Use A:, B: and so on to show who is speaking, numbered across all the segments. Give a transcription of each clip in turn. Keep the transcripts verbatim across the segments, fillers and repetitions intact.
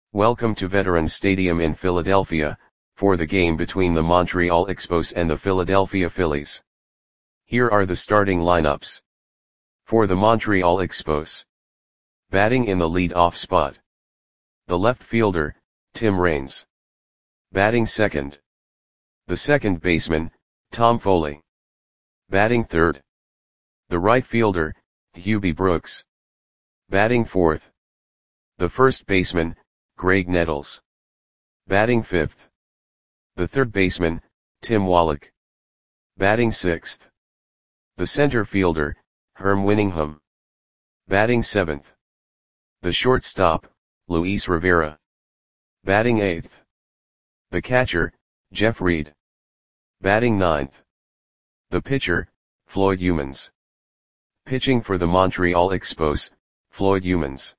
A: Welcome to Veterans Stadium in Philadelphia, for the game between the Montreal Expos and the Philadelphia Phillies. Here are the starting lineups. For the Montreal Expos. Batting in the lead-off spot. The left fielder, Tim Raines. Batting second. The second baseman, Tom Foley. Batting third. The right fielder, Hubie Brooks. Batting fourth. The first baseman, Graig Nettles. Batting fifth. The third baseman, Tim Wallach. Batting sixth. The center fielder, Herm Winningham. Batting seventh. The shortstop, Luis Rivera. Batting eighth. The catcher, Jeff Reed. Batting ninth. The pitcher, Floyd Youmans. Pitching for the Montreal Expos, Floyd Youmans.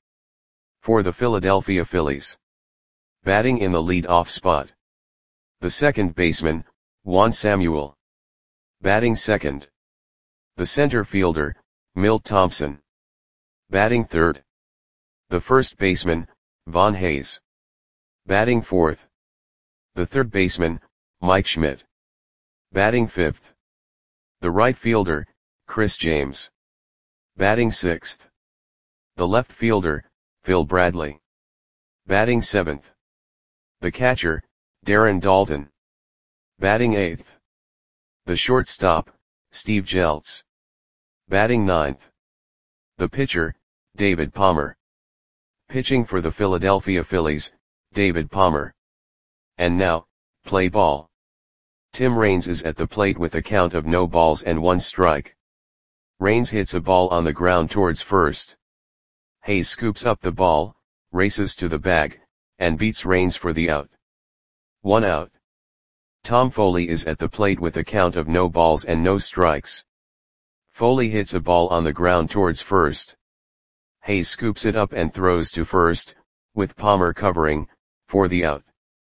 A: For the Philadelphia Phillies. Batting in the lead-off spot. The second baseman, Juan Samuel. Batting second. The center fielder, Milt Thompson. Batting third. The first baseman, Von Hayes. Batting fourth. The third baseman, Mike Schmidt. Batting fifth. The right fielder, Chris James. Batting sixth. The left fielder, Phil Bradley. Batting seventh. The catcher, Darren Daulton. Batting eighth. The shortstop, Steve Jeltz. Batting ninth. The pitcher, David Palmer. Pitching for the Philadelphia Phillies, David Palmer. And now, play ball. Tim Raines is at the plate with a count of no balls and one strike. Raines hits a ball on the ground towards first. Hayes scoops up the ball, races to the bag, and beats Raines for the out. One out. Tom Foley is at the plate with a count of no balls and no strikes. Foley hits a ball on the ground towards first. Hayes scoops it up and throws to first, with Palmer covering, for the out.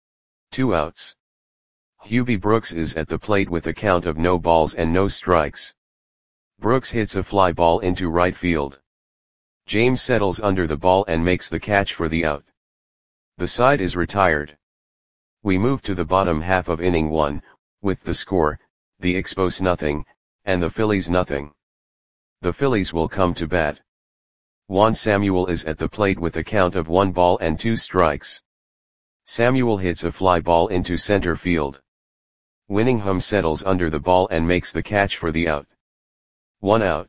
A: Two outs. Hubie Brooks is at the plate with a count of no balls and no strikes. Brooks hits a fly ball into right field. James settles under the ball and makes the catch for the out. The side is retired. We move to the bottom half of inning one, with the score, the Expos nothing, and the Phillies nothing. The Phillies will come to bat. Juan Samuel is at the plate with a count of one ball and two strikes. Samuel hits a fly ball into center field. Winningham settles under the ball and makes the catch for the out. One out.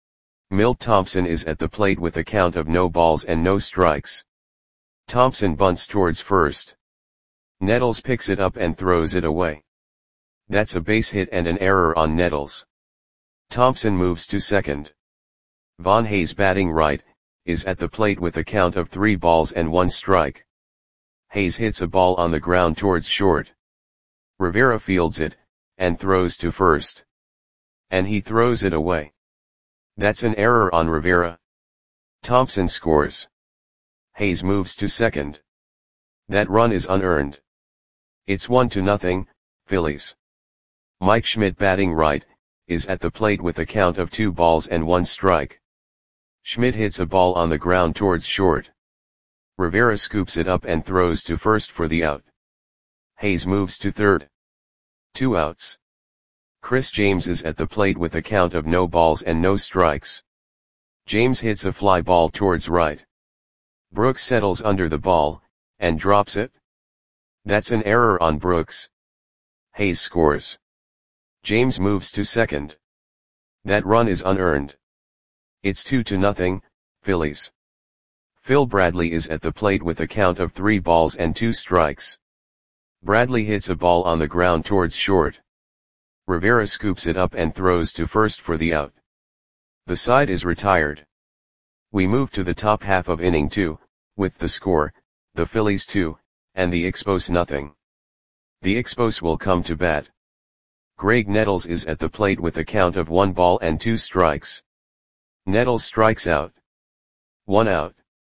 A: Milt Thompson is at the plate with a count of no balls and no strikes. Thompson bunts towards first. Nettles picks it up and throws it away. That's a base hit and an error on Nettles. Thompson moves to second. Von Hayes, batting right, is at the plate with a count of three balls and one strike. Hayes hits a ball on the ground towards short. Rivera fields it, and throws to first. And he throws it away. That's an error on Rivera. Thompson scores. Hayes moves to second. That run is unearned. It's one to nothing, Phillies. Mike Schmidt, batting right, is at the plate with a count of two balls and one strike. Schmidt hits a ball on the ground towards short. Rivera scoops it up and throws to first for the out. Hayes moves to third. Two outs. Chris James is at the plate with a count of no balls and no strikes. James hits a fly ball towards right. Brooks settles under the ball, and drops it. That's an error on Brooks. Hayes scores. James moves to second. That run is unearned. It's two to nothing, Phillies. Phil Bradley is at the plate with a count of three balls and two strikes. Bradley hits a ball on the ground towards short. Rivera scoops it up and throws to first for the out. The side is retired. We move to the top half of inning two, with the score, the Phillies two, and the Expos nothing. The Expos will come to bat. Graig Nettles is at the plate with a count of one ball and two strikes. Nettles strikes out. One out.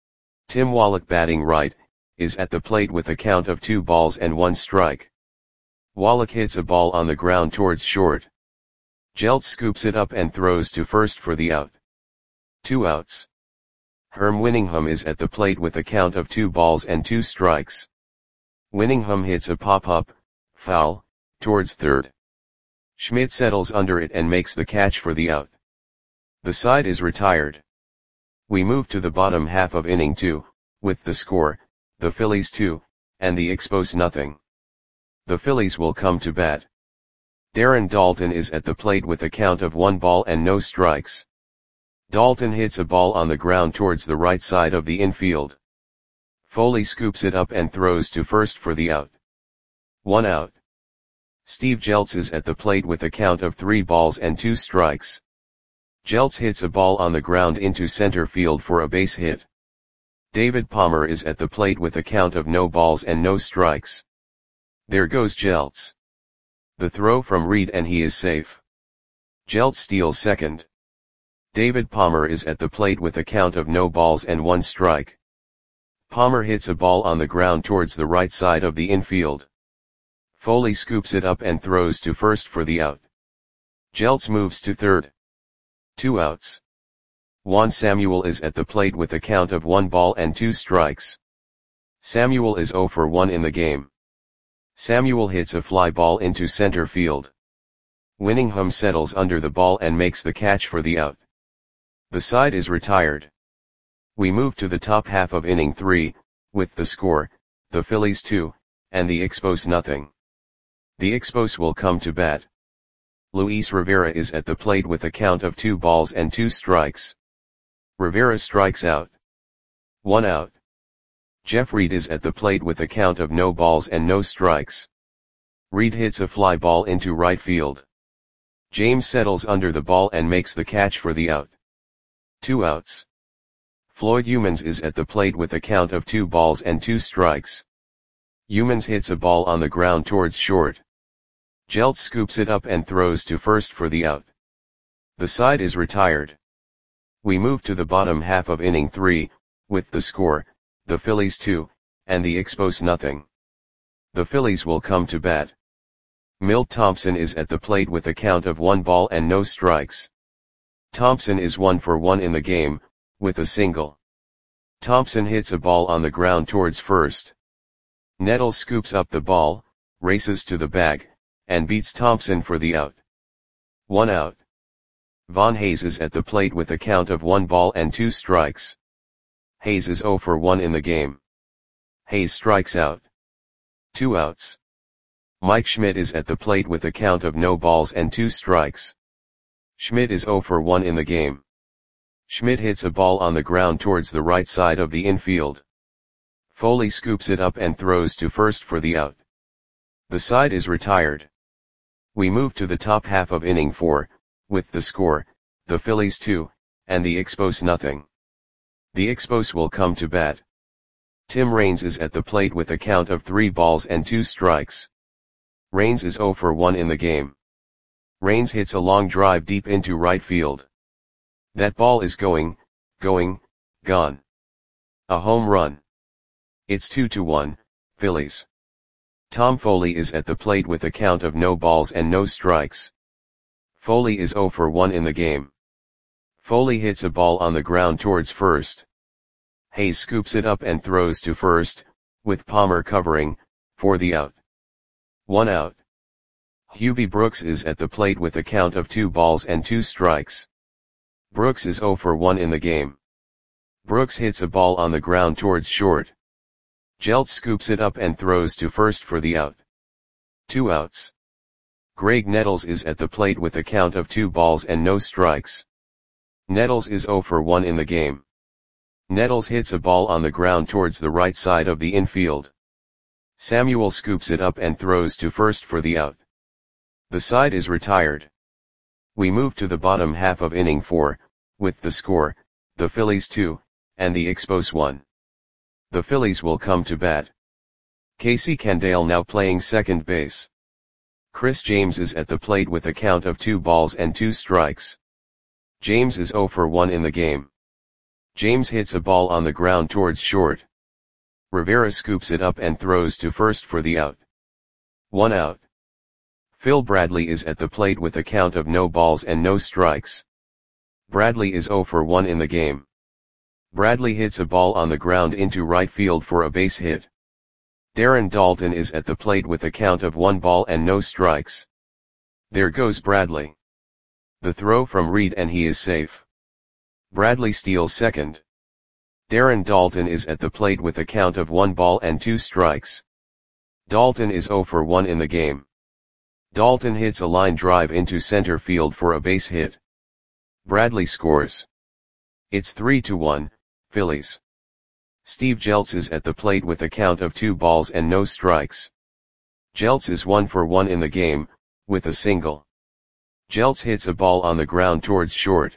A: Tim Wallach, batting right, is at the plate with a count of two balls and one strike. Wallach hits a ball on the ground towards short. Jeltz scoops it up and throws to first for the out. Two outs. Herm Winningham is at the plate with a count of two balls and two strikes. Winningham hits a pop-up, foul, towards third. Schmidt settles under it and makes the catch for the out. The side is retired. We move to the bottom half of inning two, with the score, the Phillies two, and the Expos nothing. The Phillies will come to bat. Darren Daulton is at the plate with a count of one ball and no strikes. Daulton hits a ball on the ground towards the right side of the infield. Foley scoops it up and throws to first for the out. One out. Steve Jeltz is at the plate with a count of three balls and two strikes. Jeltz hits a ball on the ground into center field for a base hit. David Palmer is at the plate with a count of no balls and no strikes. There goes Jeltz. The throw from Reed and he is safe. Jeltz steals second. David Palmer is at the plate with a count of no balls and one strike. Palmer hits a ball on the ground towards the right side of the infield. Foley scoops it up and throws to first for the out. Jeltz moves to third. Two outs. Juan Samuel is at the plate with a count of one ball and two strikes. Samuel is zero for one in the game. Samuel hits a fly ball into center field. Winningham settles under the ball and makes the catch for the out. The side is retired. We move to the top half of inning three, with the score, the Phillies two, and the Expos nothing. The Expos will come to bat. Luis Rivera is at the plate with a count of two balls and two strikes. Rivera strikes out. One out. Jeff Reed is at the plate with a count of no balls and no strikes. Reed hits a fly ball into right field. James settles under the ball and makes the catch for the out. Two outs. Floyd Youmans is at the plate with a count of two balls and two strikes. Youmans hits a ball on the ground towards short. Jeltz scoops it up and throws to first for the out. The side is retired. We move to the bottom half of inning three, with the score, the Phillies two, and the Expos nothing. The Phillies will come to bat. Milt Thompson is at the plate with a count of one ball and no strikes. Thompson is one for one in the game, with a single. Thompson hits a ball on the ground towards first. Nettles scoops up the ball, races to the bag, and beats Thompson for the out. One out. Von Hayes is at the plate with a count of one ball and two strikes. Hayes is zero for one in the game. Hayes strikes out. Two outs. Mike Schmidt is at the plate with a count of no balls and two strikes. Schmidt is zero for one in the game. Schmidt hits a ball on the ground towards the right side of the infield. Foley scoops it up and throws to first for the out. The side is retired. We move to the top half of inning four, with the score, the Phillies two, and the Expos nothing. The Expos will come to bat. Tim Raines is at the plate with a count of three balls and two strikes. Raines is zero for one in the game. Raines hits a long drive deep into right field. That ball is going, going, gone. A home run. It's two to one, Phillies. Tom Foley is at the plate with a count of no balls and no strikes. Foley is zero for one in the game. Foley hits a ball on the ground towards first. Hayes scoops it up and throws to first, with Palmer covering, for the out. One out. Hubie Brooks is at the plate with a count of two balls and two strikes. Brooks is zero for one in the game. Brooks hits a ball on the ground towards short. Jeltz scoops it up and throws to first for the out. Two outs. Greg Nettles is at the plate with a count of two balls and no strikes. Nettles is zero for one in the game. Nettles hits a ball on the ground towards the right side of the infield. Samuel scoops it up and throws to first for the out. The side is retired. We move to the bottom half of inning four, with the score, the Phillies two, and the Expos one. The Phillies will come to bat. Casey Candale now playing second base. Chris James is at the plate with a count of two balls and two strikes. James is zero for one in the game. James hits a ball on the ground towards short. Rivera scoops it up and throws to first for the out. One out. Phil Bradley is at the plate with a count of no balls and no strikes. Bradley is zero for one in the game. Bradley hits a ball on the ground into right field for a base hit. Darren Daulton is at the plate with a count of one ball and no strikes. There goes Bradley. The throw from Reed and he is safe. Bradley steals second. Darren Daulton is at the plate with a count of one ball and two strikes. Daulton is zero for one in the game. Daulton hits a line drive into center field for a base hit. Bradley scores. It's three to one, Phillies. Steve Jeltz is at the plate with a count of two balls and no strikes. Jeltz is one for one in the game, with a single. Jeltz hits a ball on the ground towards short.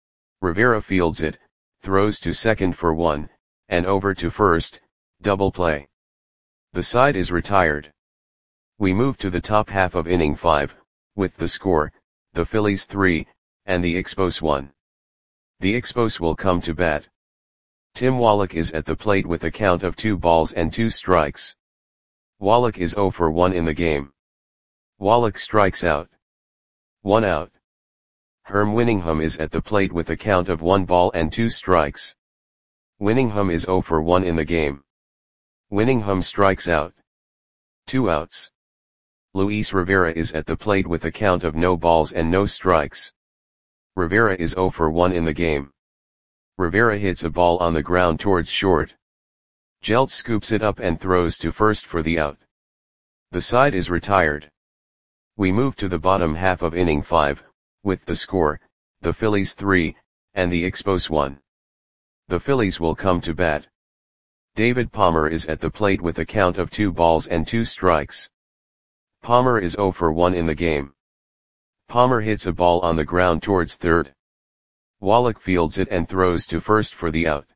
A: Rivera fields it, throws to second for one, and over to first, double play. The side is retired. We move to the top half of inning five, with the score, the Phillies three, and the Expos one. The Expos will come to bat. Tim Wallach is at the plate with a count of two balls and two strikes. Wallach is zero for one in the game. Wallach strikes out. One out. Herm Winningham is at the plate with a count of one ball and two strikes. Winningham is zero for one in the game. Winningham strikes out. Two outs. Luis Rivera is at the plate with a count of no balls and no strikes. Rivera is zero for one in the game. Rivera hits a ball on the ground towards short. Jeltz scoops it up and throws to first for the out. The side is retired. We move to the bottom half of inning five, with the score, the Phillies three, and the Expos one. The Phillies will come to bat. David Palmer is at the plate with a count of two balls and two strikes. Palmer is zero for one in the game. Palmer hits a ball on the ground towards third. Wallach fields it and throws to first for the out.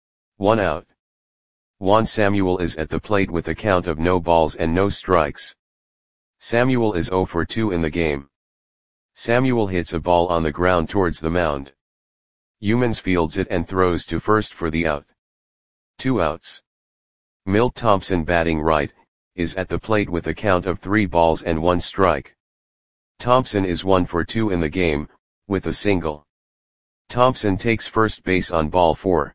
A: One out. Juan Samuel is at the plate with a count of no balls and no strikes. Samuel is zero for two in the game. Samuel hits a ball on the ground towards the mound. Humans fields it and throws to first for the out. Two outs. Milt Thompson, batting right, is at the plate with a count of three balls and one strike. Thompson is one for two in the game, with a single. Thompson takes first base on ball four.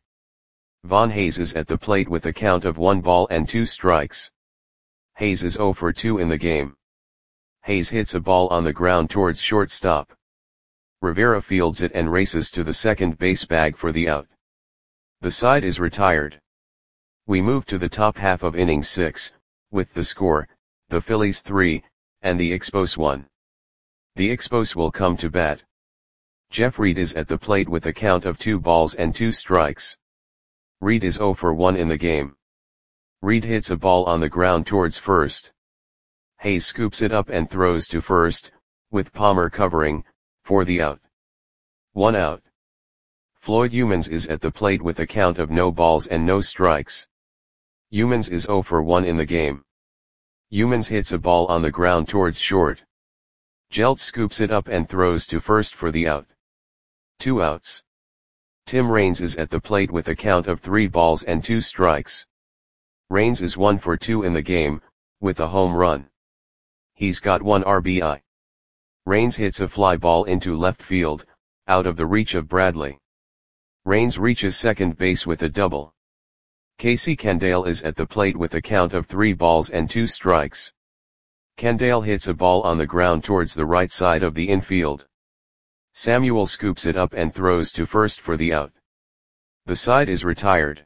A: Von Hayes is at the plate with a count of one ball and two strikes. Hayes is zero for two in the game. Hayes hits a ball on the ground towards shortstop. Rivera fields it and races to the second base bag for the out. The side is retired. We move to the top half of inning six, with the score, the Phillies three, and the Expos one. The Expos will come to bat. Jeff Reed is at the plate with a count of two balls and two strikes. Reed is zero for one in the game. Reed hits a ball on the ground towards first. Hayes scoops it up and throws to first, with Palmer covering, for the out. One out. Floyd Humans is at the plate with a count of no balls and no strikes. Humans is zero for one in the game. Humans hits a ball on the ground towards short. Jeltz scoops it up and throws to first for the out. Two outs. Tim Raines is at the plate with a count of three balls and two strikes. Raines is one for two in the game, with a home run. He's got one R B I. Raines hits a fly ball into left field, out of the reach of Bradley. Raines reaches second base with a double. Casey Candale is at the plate with a count of three balls and two strikes. Candale hits a ball on the ground towards the right side of the infield. Samuel scoops it up and throws to first for the out. The side is retired.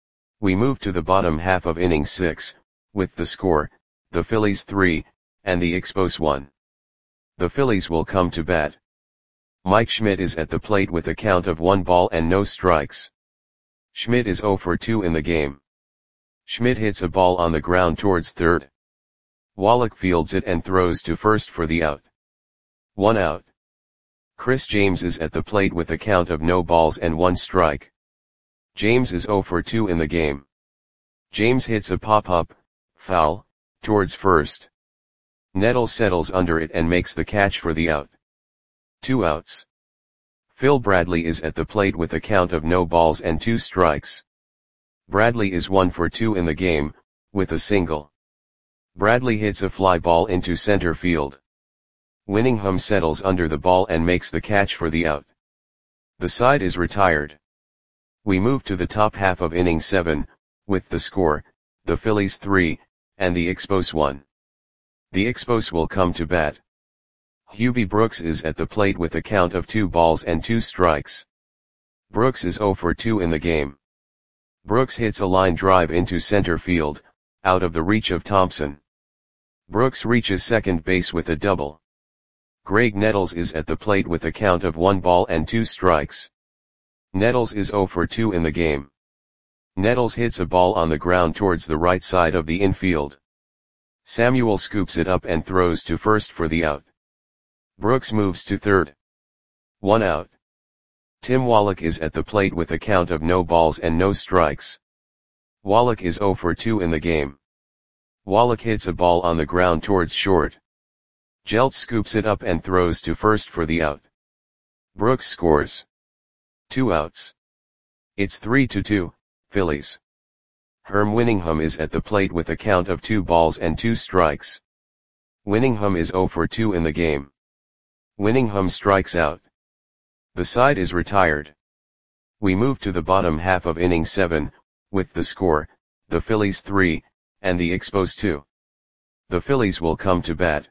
A: We move to the bottom half of inning six, with the score, the Phillies three, and the Expos one. The Phillies will come to bat. Mike Schmidt is at the plate with a count of one ball and no strikes. Schmidt is zero for two in the game. Schmidt hits a ball on the ground towards third. Wallach fields it and throws to first for the out. One out. Chris James is at the plate with a count of no balls and one strike. James is zero for two in the game. James hits a pop-up, foul, towards first. Nettles settles under it and makes the catch for the out. Two outs. Phil Bradley is at the plate with a count of no balls and two strikes. Bradley is one for two in the game, with a single. Bradley hits a fly ball into center field. Winningham settles under the ball and makes the catch for the out. The side is retired. We move to the top half of inning seven, with the score, the Phillies three, and the Expos one. The Expos will come to bat. Hubie Brooks is at the plate with a count of two balls and two strikes. Brooks is oh for two in the game. Brooks hits a line drive into center field, out of the reach of Thompson. Brooks reaches second base with a double. Greg Nettles is at the plate with a count of one ball and two strikes. Nettles is oh for two in the game. Nettles hits a ball on the ground towards the right side of the infield. Samuel scoops it up and throws to first for the out. Brooks moves to third. One out. Tim Wallach is at the plate with a count of no balls and no strikes. Wallach is oh for two in the game. Wallach hits a ball on the ground towards short. Jeltz scoops it up and throws to first for the out. Brooks scores. Two outs. It's three to two, Phillies. Herm Winningham is at the plate with a count of two balls and two strikes. Winningham is oh for two in the game. Winningham strikes out. The side is retired. We move to the bottom half of inning seven, with the score, the Phillies three, and the Expos two. The Phillies will come to bat.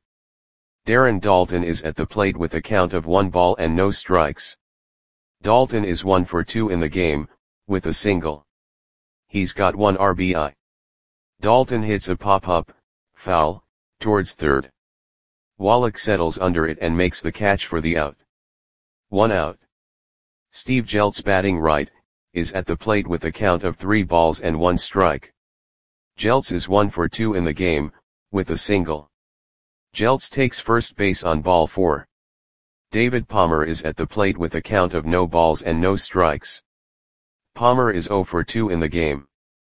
A: Darren Daulton is at the plate with a count of one ball and no strikes. Daulton is one for two in the game, with a single. He's got one R B I. Daulton hits a pop-up, foul, towards third. Wallach settles under it and makes the catch for the out. One out. Steve Jeltz, batting right, is at the plate with a count of three balls and one strike. Jeltz is one for two in the game, with a single. Jeltz takes first base on ball four. David Palmer is at the plate with a count of no balls and no strikes. Palmer is oh for two in the game.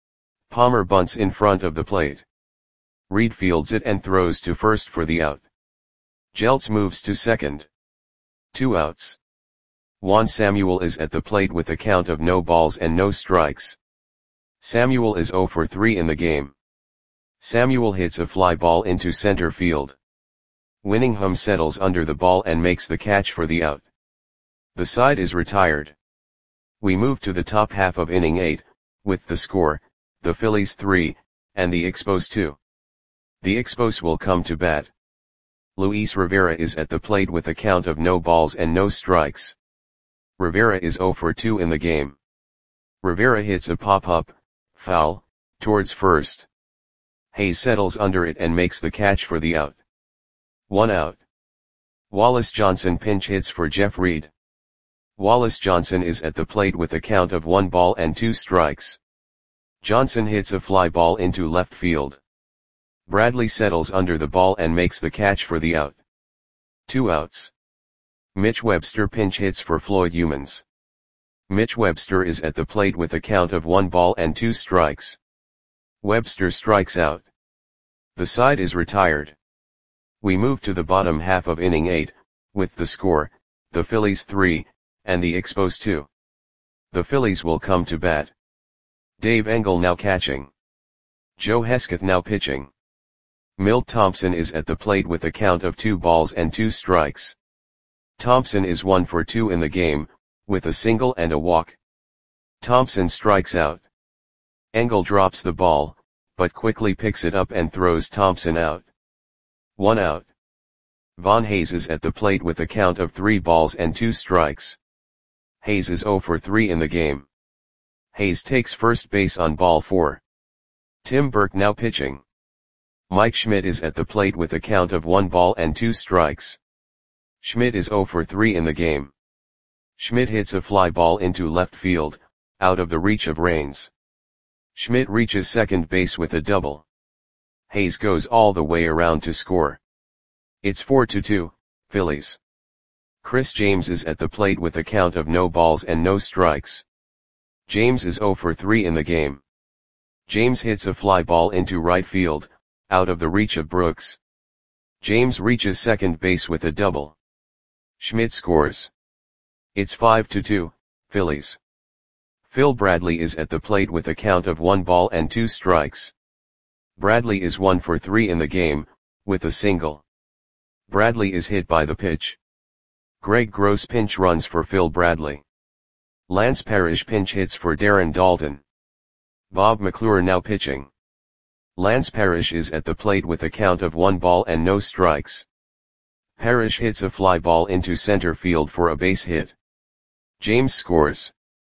A: Palmer bunts in front of the plate. Reed fields it and throws to first for the out. Jeltz moves to second. Two outs. Juan Samuel is at the plate with a count of no balls and no strikes. Samuel is oh for three in the game. Samuel hits a fly ball into center field. Winningham settles under the ball and makes the catch for the out. The side is retired. We move to the top half of inning eight, with the score, the Phillies three, and the Expos two. The Expos will come to bat. Luis Rivera is at the plate with a count of no balls and no strikes. Rivera is oh for two in the game. Rivera hits a pop-up, foul, towards first. Hayes settles under it and makes the catch for the out. One out. Wallace Johnson pinch hits for Jeff Reed. Wallace Johnson is at the plate with a count of one ball and two strikes. Johnson hits a fly ball into left field. Bradley settles under the ball and makes the catch for the out. Two outs. Mitch Webster pinch hits for Floyd Humans. Mitch Webster is at the plate with a count of one ball and two strikes. Webster strikes out. The side is retired. We move to the bottom half of inning eight, with the score, the Phillies three, and the Expos two. The Phillies will come to bat. Dave Engel now catching. Joe Hesketh now pitching. Milt Thompson is at the plate with a count of two balls and two strikes. Thompson is one for two in the game, with a single and a walk. Thompson strikes out. Engel drops the ball, but quickly picks it up and throws Thompson out. One out. Von Hayes is at the plate with a count of three balls and two strikes. Hayes is oh for three in the game. Hayes takes first base on ball four. Tim Burke now pitching. Mike Schmidt is at the plate with a count of one ball and two strikes. Schmidt is oh for three in the game. Schmidt hits a fly ball into left field, out of the reach of Raines. Schmidt reaches second base with a double. Hayes goes all the way around to score. It's four to two, Phillies. Chris James is at the plate with a count of no balls and no strikes. James is oh for three in the game. James hits a fly ball into right field, out of the reach of Brooks. James reaches second base with a double. Schmidt scores. It's five to two, Phillies. Phil Bradley is at the plate with a count of one ball and two strikes. Bradley is one for three in the game, with a single. Bradley is hit by the pitch. Greg Gross pinch runs for Phil Bradley. Lance Parrish pinch hits for Darren Daulton. Bob McClure now pitching. Lance Parrish is at the plate with a count of one ball and no strikes. Parrish hits a fly ball into center field for a base hit. James scores.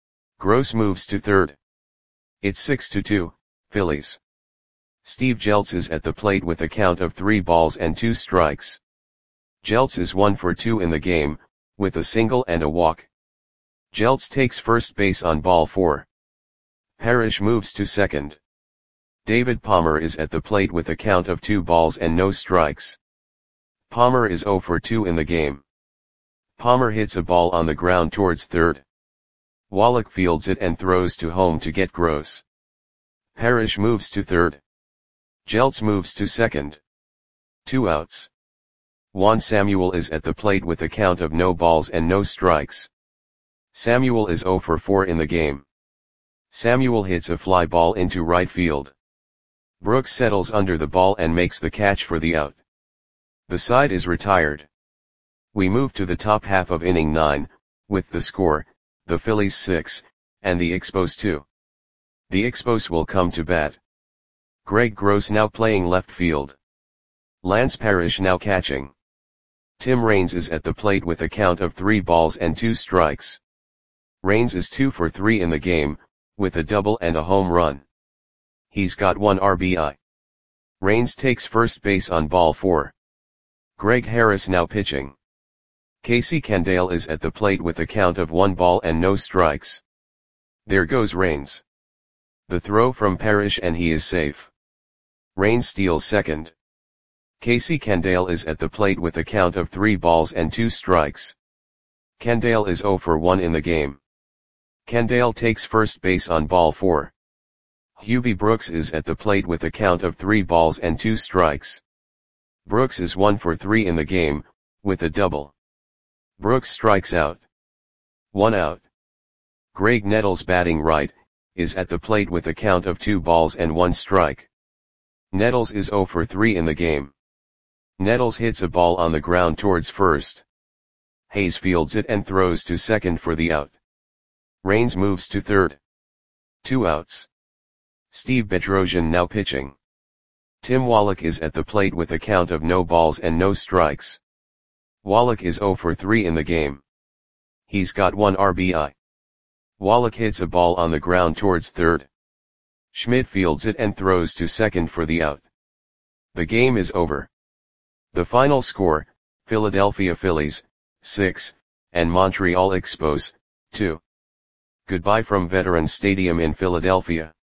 A: Gross moves to third. It's six to two, Phillies. Steve Jeltz is at the plate with a count of three balls and two strikes. Jeltz is one for two in the game, with a single and a walk. Jeltz takes first base on ball four. Parrish moves to second. David Palmer is at the plate with a count of two balls and no strikes. Palmer is zero for two in the game. Palmer hits a ball on the ground towards third. Wallach fields it and throws to home to get Gross. Parrish moves to third. Jeltz moves to second. Two outs. Juan Samuel is at the plate with a count of no balls and no strikes. Samuel is zero for four in the game. Samuel hits a fly ball into right field. Brooks settles under the ball and makes the catch for the out. The side is retired. We move to the top half of inning nine, with the score, the Phillies six, and the Expos two. The Expos will come to bat. Greg Gross now playing left field. Lance Parrish now catching. Tim Raines is at the plate with a count of three balls and two strikes. Raines is two for three in the game, with a double and a home run. He's got one R B I. Raines takes first base on ball four. Greg Harris now pitching. Casey Candale is at the plate with a count of one ball and no strikes. There goes Raines. The throw from Parrish and he is safe. Raines steals second. Casey Candale is at the plate with a count of three balls and two strikes. Candale is zero for one in the game. Candale takes first base on ball four. Hubie Brooks is at the plate with a count of three balls and two strikes. Brooks is one for three in the game, with a double. Brooks strikes out. One out. Greg Nettles batting right, is at the plate with a count of two balls and one strike. Nettles is zero for three in the game. Nettles hits a ball on the ground towards first. Hayes fields it and throws to second for the out. Raines moves to third. Two outs. Steve Bedrosian now pitching. Tim Wallach is at the plate with a count of no balls and no strikes. Wallach is zero for three in the game. He's got one R B I. Wallach hits a ball on the ground towards third. Schmidt fields it and throws to second for the out. The game is over. The final score, Philadelphia Phillies, six, and Montreal Expos, two. Goodbye from Veterans Stadium in Philadelphia.